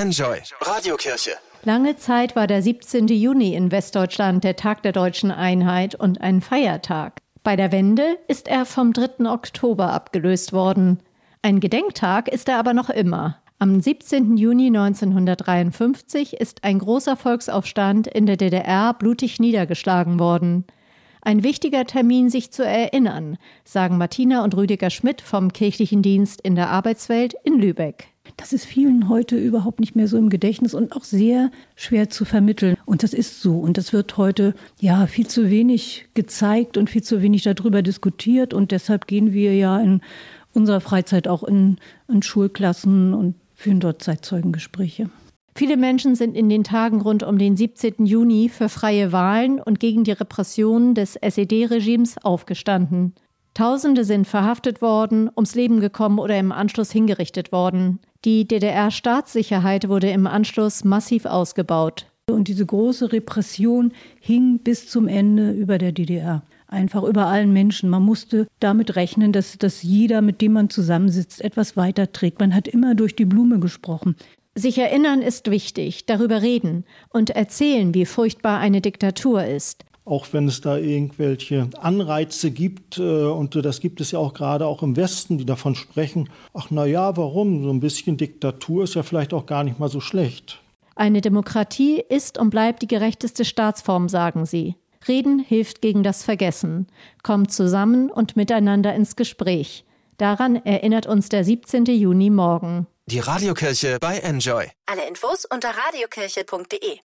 Enjoy Radiokirche. Lange Zeit war der 17. Juni in Westdeutschland der Tag der deutschen Einheit und ein Feiertag. Bei der Wende ist er vom 3. Oktober abgelöst worden. Ein Gedenktag ist er aber noch immer. Am 17. Juni 1953 ist ein großer Volksaufstand in der DDR blutig niedergeschlagen worden. Ein wichtiger Termin, sich zu erinnern, sagen Martina und Rüdiger Schmidt vom Kirchlichen Dienst in der Arbeitswelt in Lübeck. Das ist vielen heute überhaupt nicht mehr so im Gedächtnis und auch sehr schwer zu vermitteln. Und das ist so. Und das wird heute viel zu wenig gezeigt und viel zu wenig darüber diskutiert. Und deshalb gehen wir ja in unserer Freizeit auch in Schulklassen und führen dort Zeitzeugengespräche. Viele Menschen sind in den Tagen rund um den 17. Juni für freie Wahlen und gegen die Repressionen des SED-Regimes aufgestanden. Tausende sind verhaftet worden, ums Leben gekommen oder im Anschluss hingerichtet worden. Die DDR-Staatssicherheit wurde im Anschluss massiv ausgebaut. Und diese große Repression hing bis zum Ende über der DDR. Einfach über allen Menschen. Man musste damit rechnen, dass jeder, mit dem man zusammensitzt, etwas weiterträgt. Man hat immer durch die Blume gesprochen. Sich erinnern ist wichtig, darüber reden und erzählen, wie furchtbar eine Diktatur ist. Auch wenn es da irgendwelche Anreize gibt, und das gibt es ja auch gerade auch im Westen, die davon sprechen, warum? So ein bisschen Diktatur ist ja vielleicht auch gar nicht mal so schlecht. Eine Demokratie ist und bleibt die gerechteste Staatsform, sagen sie. Reden hilft gegen das Vergessen. Kommt zusammen und miteinander ins Gespräch. Daran erinnert uns der 17. Juni morgen. Die Radiokirche bei Enjoy. Alle Infos unter radiokirche.de.